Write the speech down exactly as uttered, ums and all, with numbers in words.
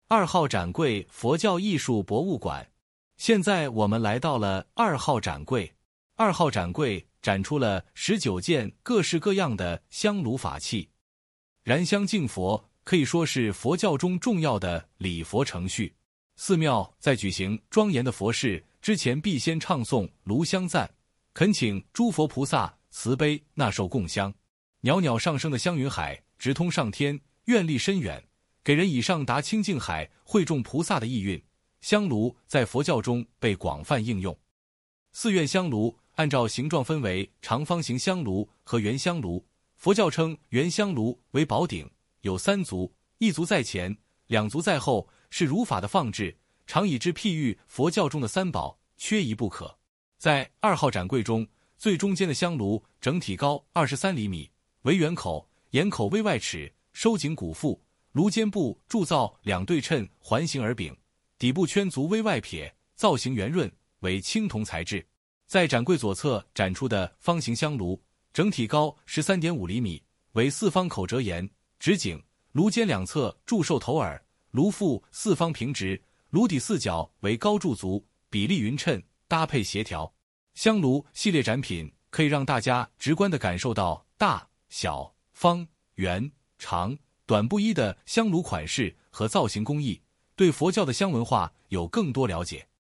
二号展柜佛教艺术博物馆。现在我们来到了二号展柜。二号展柜展出了十九件各式各样的香炉法器。燃香敬佛可以说是佛教中重要的礼佛程序。寺庙在举行庄严的佛事之前，必先唱诵炉香赞，恳请诸佛菩萨慈悲纳受供香。袅袅上升的香云海直通上天，愿力深远，给人以上达清净海会众菩萨的意蕴。香炉在佛教中被广泛应用。寺院香炉按照形状分为长方形香炉和圆香炉。佛教称圆香炉为宝顶，有三足，一足在前，两足在后，是如法的放置，常以之譬喻佛教中的三宝，缺一不可。在二号展柜中，最中间的香炉整体高二十三厘米，为圆口，檐口微外尺，收紧鼓腹，炉尖部铸造两对称环形耳柄，底部圈足微外撇，造型圆润，为青铜材质。在展柜左侧展出的方形香炉，整体高 十三点五厘米，为四方口折檐，直颈，炉尖两侧铸兽头耳，炉腹四方平直，炉底四角为高铸足，比例匀称，搭配协调。香炉系列展品可以让大家直观地感受到大、小、方、圆、长、短不一的香炉款式和造型工艺，对佛教的香文化有更多了解。